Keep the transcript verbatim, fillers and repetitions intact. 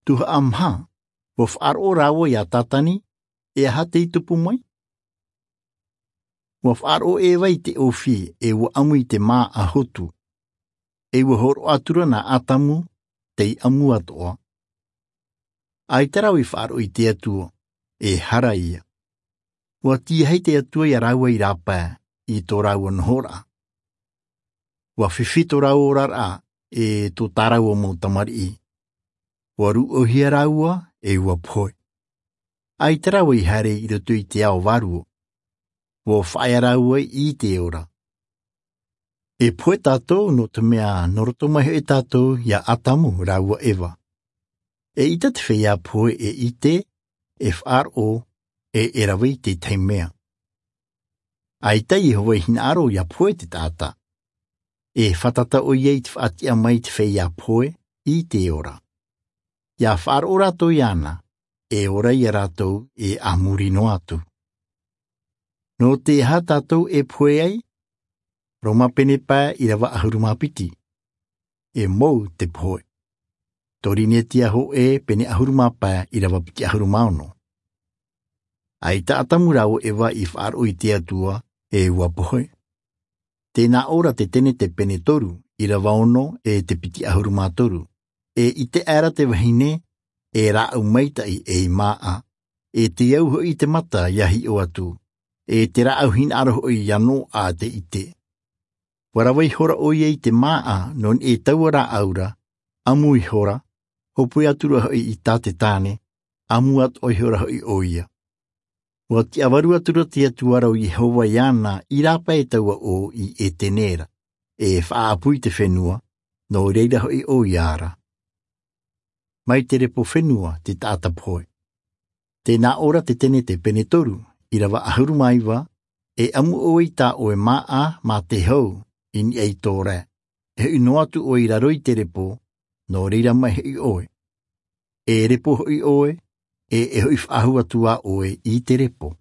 tuha amha, wo whaaro rawo ia tatani, e aha te itupu mai. Wo whaaro e wai te ofi e wa amu i te mā a hotu. E wa horo atura na atamu te amu atoa. Ai tarau i whaaro i te atua, e hara ia. Wa tia hei te atua i rawa i rapa i tō rawa nhora. Wa whiwhito rau rara e tō tarau o mō tamari i. Wa ru o hia raua e wa poi. Ai tarau i hare i roto i te ao waruo. Wa whaia raua i te ora. E poe tātou no te mea norotomahi e tātou ia atamu raua ewa. E ita te whea poe e ite, e whaaro, e erawei te teimea. Ai tai i hoi hina aro ia poe te tāta. E whatata o iei te whaatia mai te whea poe i te ora. Ia whaaro rato i ana, e ora i rato e amuri no atu. No te ha tātou e poe ai, Roma pene pā i rawa ahuruma piti. E mou te poe. Torine tia ho e pene ahuruma pā i rawa piti ahuruma ono. Ai ta atamurau ewa i whaaro i te atua e ua poe. Tēnā ora te tene te pene toru i rawa ono e te piti ahuruma toru. E i te ara te wahine e rau maitai e i maa. E te auho i te mata yahi o atu. E te rau hin aroho i ano a te ite. Warawai hora o iei te maa non e tauara aura, amu i hora, hopui atura hoi i tāte tāne, amu at oi hora hoi o ia. Wa ti awaru atura te atuarau i Hova iana i rapa e taua o i e tenera, e whaapui te whenua, no reira hoi o iara. Mai te repo whenua te tāta poe. Tēnā ora te tene te penetoru, i rawa ahurumaiwa, e amu o i tā o e maa ma te hau, in ei tōre, e ino atu o i raroi te repo, no reira mai hei oe. E repo hoi oe, e e hoi whahu atua oe i te repo.